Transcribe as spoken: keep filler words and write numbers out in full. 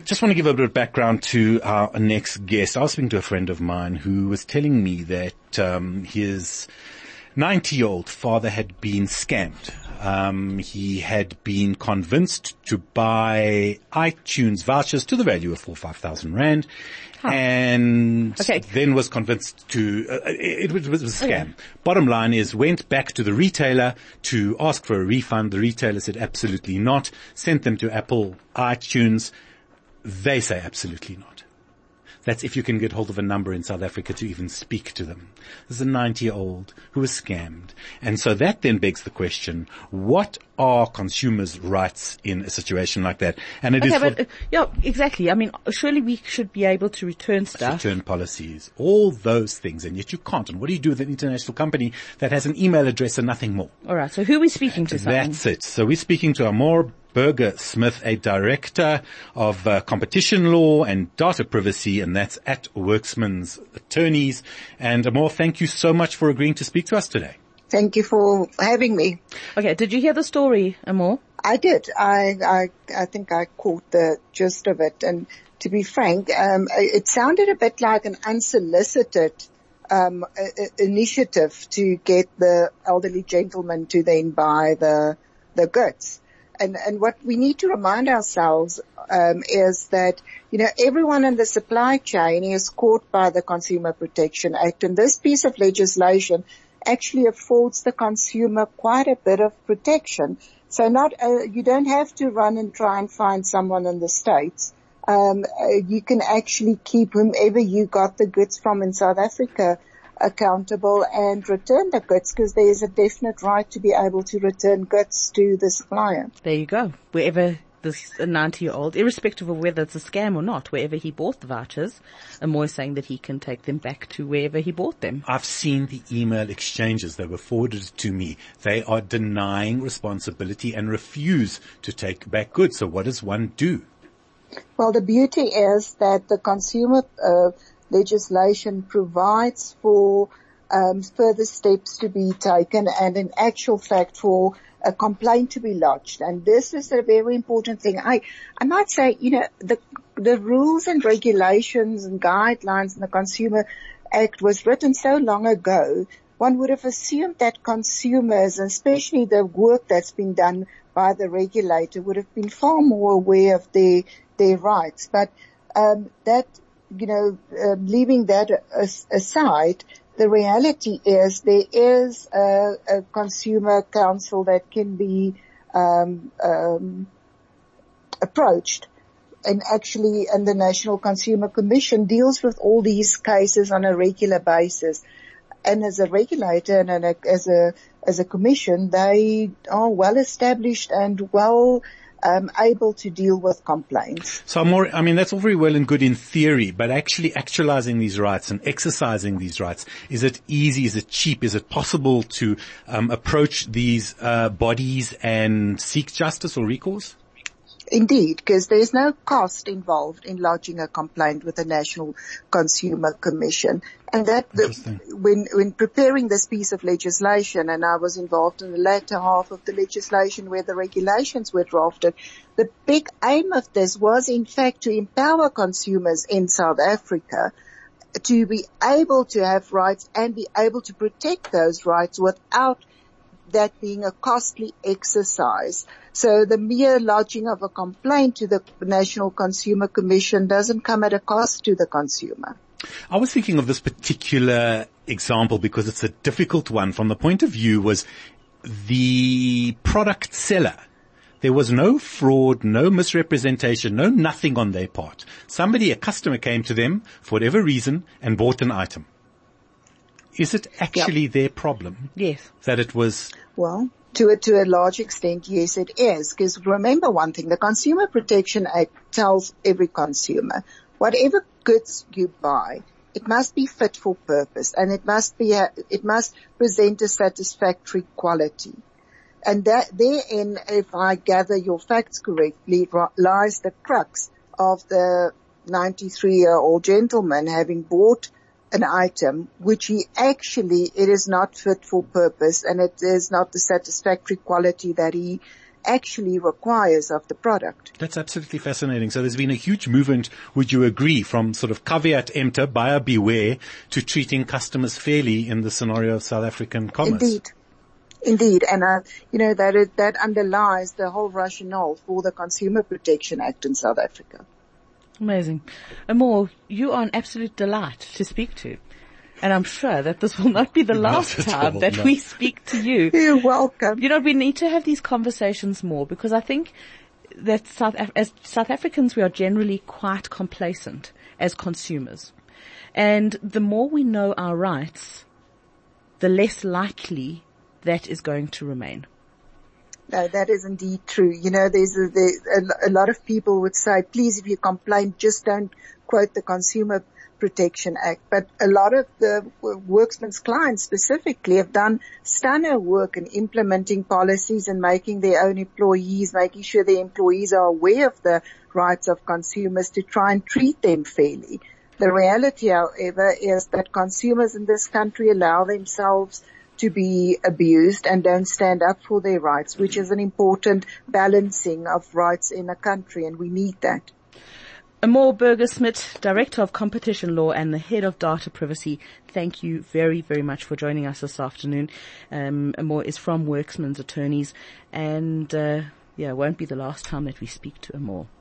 just want to give a bit of background to our next guest. I was speaking to a friend of mine who was telling me that um, his ninety-year-old father had been scammed. Um, he had been convinced to buy iTunes vouchers to the value of four or five thousand rand, huh. and okay. then was convinced to. Uh, it, it was a scam. Okay. Bottom line is, went back to the retailer to ask for a refund. The retailer said absolutely not. Sent them to Apple iTunes. They say absolutely not. That's if you can get hold of a number in South Africa to even speak to them. There's a ninety-year-old who was scammed. And so that then begs the question, what are consumers' rights in a situation like that? And it okay, is but, uh, yeah, exactly. I mean, surely we should be able to return stuff. Return policies, all those things, and yet you can't. And what do you do with an international company that has an email address and nothing more? All right, so who are we speaking to, Simon? That's it. So we're speaking to Amor Burger-Smith, a director of uh, competition law and data privacy, and that's at Worksman's Attorneys. And Amor, thank you so much for agreeing to speak to us today. Thank you for having me. Okay, did you hear the story, Amor? I did. I, I, I think I caught the gist of it. And to be frank, um, it sounded a bit like an unsolicited um, initiative to get the elderly gentleman to then buy the the goods. And, and what we need to remind ourselves um, is that, you know, everyone in the supply chain is caught by the Consumer Protection Act, and this piece of legislation actually affords the consumer quite a bit of protection. So not uh, you don't have to run and try and find someone in the States. Um, uh, you can actually keep whomever you got the goods from in South Africa accountable and return the goods, because there is a definite right to be able to return goods to the supplier. There you go. Wherever this ninety-year-old, irrespective of whether it's a scam or not, wherever he bought the vouchers, Amor is saying that he can take them back to wherever he bought them. I've seen the email exchanges that were forwarded to me. They are denying responsibility and refuse to take back goods. So what does one do? Well, the beauty is that the consumer uh, legislation provides for um, further steps to be taken and in actual fact for a complaint to be lodged. And this is a very important thing. I, I might say, you know, the, the rules and regulations and guidelines in the Consumer Act was written so long ago, one would have assumed that consumers, and especially the work that's been done by the regulator, would have been far more aware of their, their rights. But, um, that, you know, uh, leaving that as, aside, the reality is there is a, a consumer council that can be um, um, approached, and actually, and the National Consumer Commission deals with all these cases on a regular basis. And as a regulator and a, as a as a commission, they are well established and well Um, able to deal with complaints. So more, I mean, that's all very well and good in theory, but actually actualizing these rights and exercising these rights, is it easy? Is it cheap? Is it possible to um, approach these uh, bodies and seek justice or recourse? Indeed, because there's no cost involved in lodging a complaint with the National Consumer Commission. And that, the, when, when preparing this piece of legislation, and I was involved in the latter half of the legislation where the regulations were drafted, the big aim of this was in fact to empower consumers in South Africa to be able to have rights and be able to protect those rights without that being a costly exercise. So the mere lodging of a complaint to the National Consumer Commission doesn't come at a cost to the consumer. I was thinking of this particular example because it's a difficult one from the point of view was the product seller. There was no fraud, no misrepresentation, no nothing on their part. Somebody, a customer came to them for whatever reason and bought an item. Is it actually yep. their problem? Yes. That it was... Well, to a, to a large extent, yes, it is. Because remember one thing, the Consumer Protection Act tells every consumer, whatever goods you buy, it must be fit for purpose, and it must be, a, it must present a satisfactory quality. And that therein, if I gather your facts correctly, lies the crux of the ninety-three-year-old gentleman having bought an item which he actually, it is not fit for purpose and it is not the satisfactory quality that he actually requires of the product. That's absolutely fascinating. So there's been a huge movement, would you agree, from sort of caveat emptor, buyer beware, to treating customers fairly in the scenario of South African commerce. Indeed. Indeed. And, uh, you know, that is, that underlies the whole rationale for the Consumer Protection Act in South Africa. Amazing. Amor, you are an absolute delight to speak to. And I'm sure that this will not be the last time all, that no. we speak to you. You're welcome. You know, we need to have these conversations more, because I think that South, as South Africans, we are generally quite complacent as consumers. And the more we know our rights, the less likely that is going to remain. No, that is indeed true. You know, there's a, there, a, a lot of people would say, please, if you complain, just don't quote the Consumer Protection Act. But a lot of the Worksman's clients specifically have done stunner work in implementing policies and making their own employees, making sure their employees are aware of the rights of consumers to try and treat them fairly. The reality, however, is that consumers in this country allow themselves to be abused and don't stand up for their rights, which is an important balancing of rights in a country, and we need that. Amor Burger-Smit, Director of Competition Law and the Head of Data Privacy, thank you very, very much for joining us this afternoon. Um, Amor is from Worksman's Attorneys, and uh, yeah, it won't be the last time that we speak to Amor.